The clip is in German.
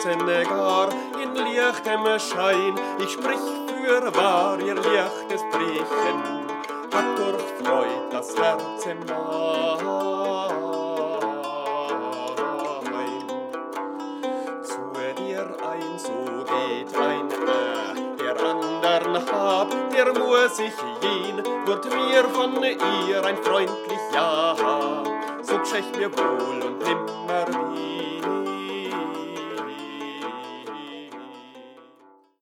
tanzen gar in lichtem Schein. Ich sprich für wahr, ihr lichtes Brechen hat durch Freud das Herz im Main. Zu dir ein, so geht ein der andern hab, der muss ich gehen, wird mir von ihr ein freundlich Ja, so geschächt mir wohl und nimmer wieder.